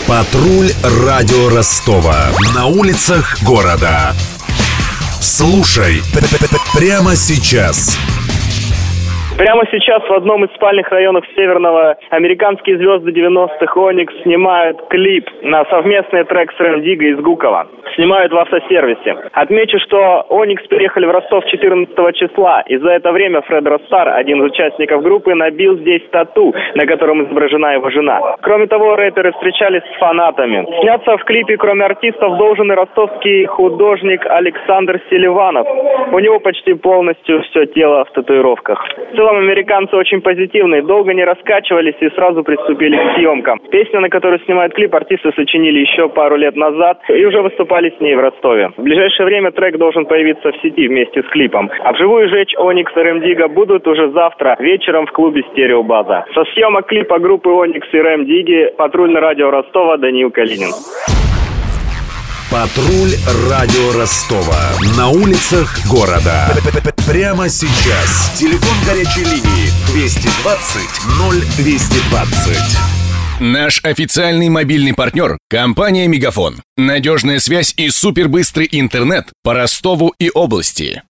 Патруль радио Ростова. На улицах города. Слушай прямо сейчас. Прямо сейчас в одном из спальных районов Северного американские звезды 90-х Оникс снимают клип на совместный трек с Рэм Дигго из Гукова. Снимают в автосервисе. Отмечу, что Оникс приехали в Ростов 14 числа, и за это время Фред Ростар, один из участников группы, набил здесь тату, на котором изображена его жена. Кроме того, рэперы встречались с фанатами. Сняться в клипе, кроме артистов, должен и ростовский художник Александр Селиванов. У него почти полностью все тело в татуировках. В целом, американцы очень позитивные, долго не раскачивались и сразу приступили к съемкам. Песню, на которую снимают клип, артисты сочинили еще пару лет назад и уже выступали с ней в Ростове. В ближайшее время трек должен появиться в сети вместе с клипом. А вживую жечь Оникс и Рэм Дигго будут уже завтра вечером в клубе «Стереобаза». Со съемок клипа группы Оникс и Рэм Дигги патрульное радио Ростова, Даниил Калинин. Патруль радио Ростова. На улицах города. Прямо сейчас. Телефон горячей линии 220 0220. Наш официальный мобильный партнер – компания «Мегафон». Надежная связь и супербыстрый интернет по Ростову и области.